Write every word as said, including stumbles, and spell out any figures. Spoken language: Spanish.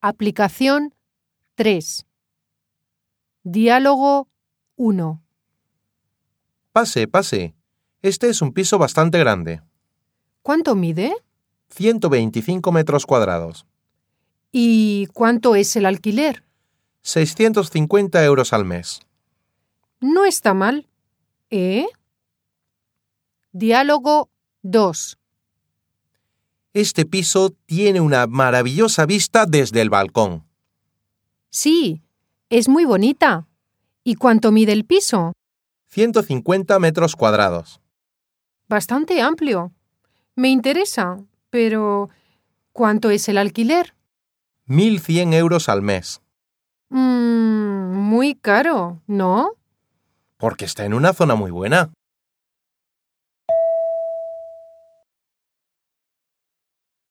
Aplicación tres. Diálogo uno. Pase, pase. Este es un piso bastante grande. ¿Cuánto mide? ciento veinticinco metros cuadrados. ¿Y cuánto es el alquiler? seiscientos cincuenta euros al mes. No está mal, ¿eh? Diálogo dos. Este piso tiene una maravillosa vista desde el balcón. Sí, es muy bonita. ¿Y cuánto mide el piso? ciento cincuenta metros cuadrados. Bastante amplio. Me interesa, pero ¿cuánto es el alquiler? mil cien euros al mes. Mmm, muy caro, ¿no? Porque está en una zona muy buena.